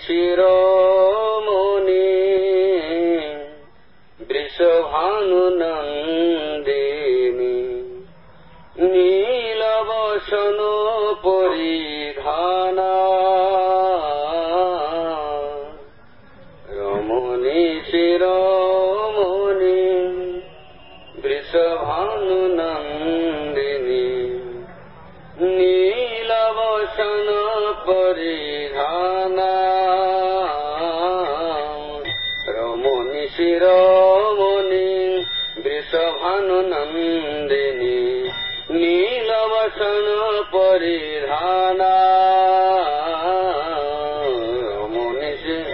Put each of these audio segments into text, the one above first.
শিরোমণি বৃষভানু নন্দিনী নীলবসন পরিধানা রমণী শিরোমণি বৃষভানু নন্দিনী নীলবসন পরিধানা রমণী শিরোমণি বৃষভানু নন্দিনী নীলবসন পরিধানা রমণী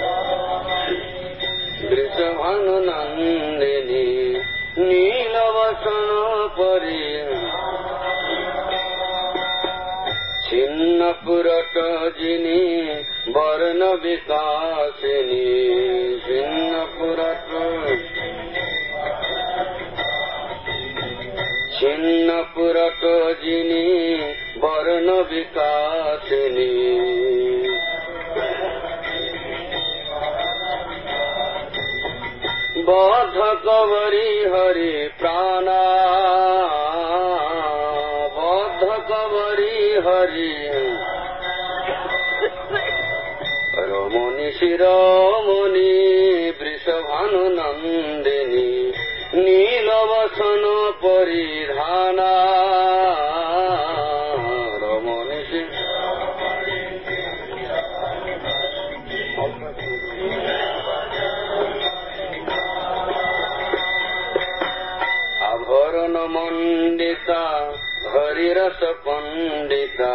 বৃষভানু নন্দিনী নীলবসন পরিধানা ছিন্নপুরট যিনি বর্ণ বিকাশিনী ছিন্নপুরট যিনি বর্ণ বিকাশিনী বদ্ধ কবরী হরি প্রাণা বদ্ধ কবরী হরি রমণী শিরোমণি বৃষভানু নন্দিনী নীলবসন পরিধানা রমণী আভরণ মণ্ডিতা হরিরস পণ্ডিতা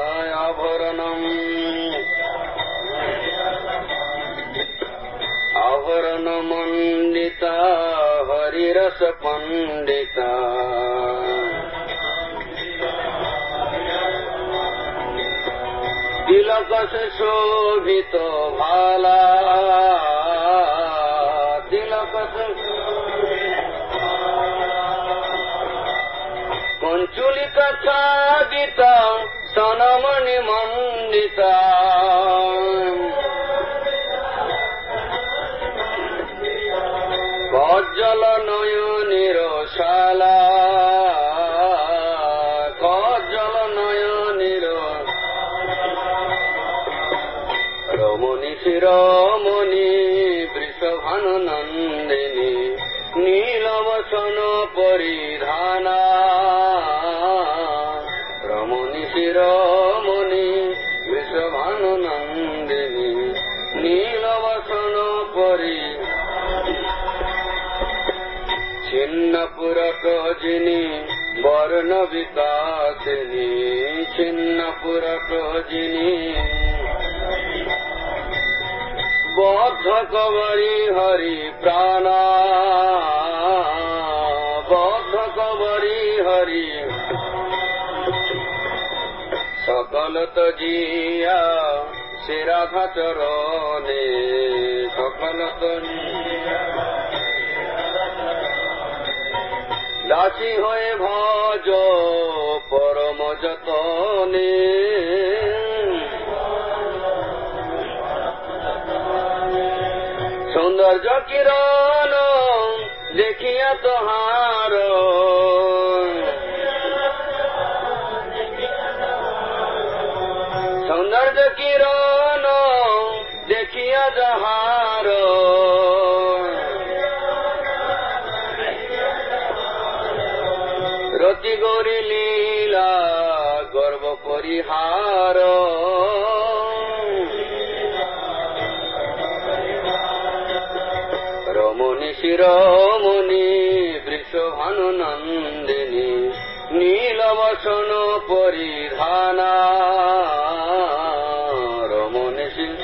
আভরণ মণ্ডিতা হরিরস পণ্ডিতা তিলক শোভিত ভালা তিলক কঞ্চুলিকা ছাদিতা সনমণি মণ্ডিতা কজ্জল নয়নের শালা কজ্জল নয়নের রমণী শিরোমণি বৃষভানু নন্দিনী নীলবসন পরিধানা রমণী শিরোমণি বৃষভানু নন্দিনী নীলবসন ছিন্নপুরট যিনি বর্ণ বিকাশিনী ছিন্নপুরট যিনি বদ্ধ কবরী হরি প্রাণা বদ্ধ কবরী হরি সকল তো জিয়া শিরাধা চরণে সকল তো দাসী হয়ে ভজ পরম যতনে সৌন্দর্য কিরণ দেখিয়া তোহার সৌন্দর্য কিরণ দেখিয়া যাহার রতি গৌরী লীলা গর্ব পরিহার রমণী শিরোমণি বৃষভানু নন্দিনী নীলবসন পরিধানা রমণী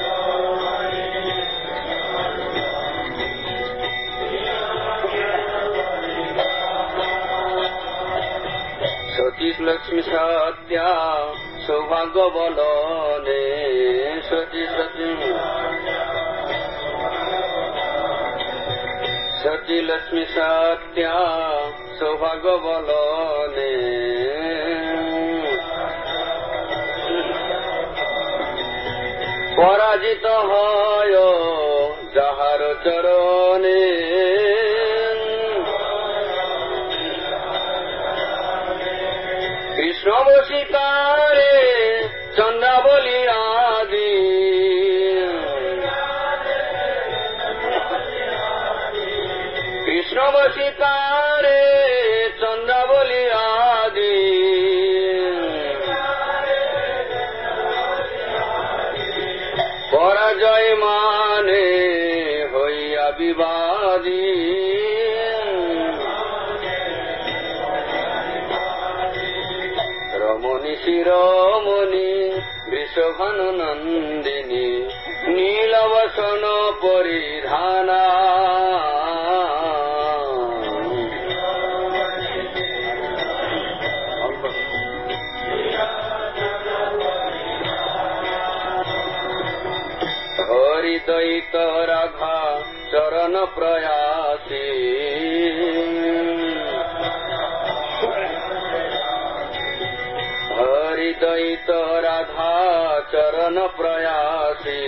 সতী লক্ষ্মী সত্যা সৌভাগ্য বলনে সতী সতী সতী লক্ষ্মী সত্যা সৌভাগ্য বলনে পরাজিত হয় যাহার চরণে কৃষ্ণ বশিকারে চন্দ্রাবলী আদি কৃষ্ণ বশিকারে চন্দ্রাবলী আদি পরাজয় মানে হইয়া বিবাদী রমণী শিরোমণি বৃষভানু নন্দিনী নীলবসন পরিধানা হরিদয়িত রাধা চরণ প্রয়াসী হরিদয়িত রাধা চরণ প্রয়াসী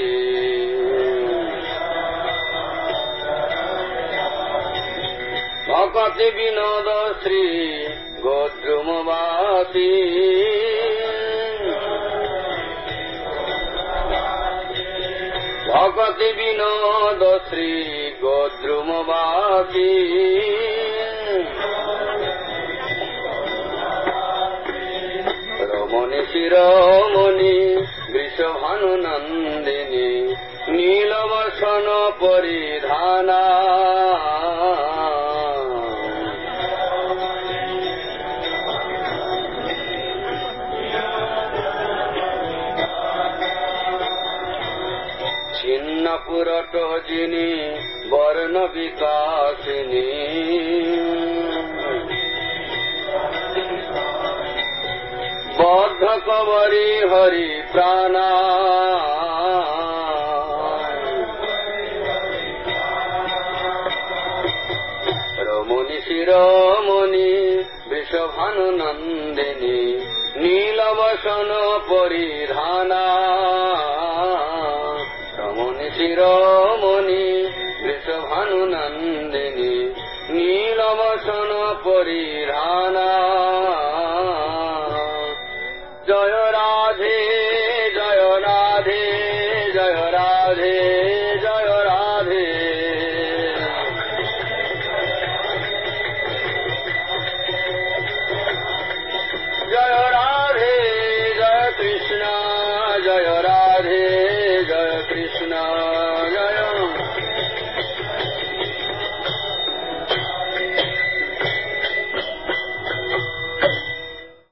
ভকতি বিনোদ শ্রী গোদ্রুমবাসী ভকতি বিনোদ শ্রী গোদ্রুমবাসী রমণী শিরোমণি বৃষভানু নন্দিনী নীলবসন পরিধানা ছিন্ন পুরট যিনি বর্ণ বিকাশিনী বদ্ধ কবরী হরি প্রাণা রমণী শিরোমণি বৃষভানু নন্দিনী নীলবসন পরিধানা রমণী শিরোমণি বৃষভানু নন্দিনী নীলবসন পরিধানা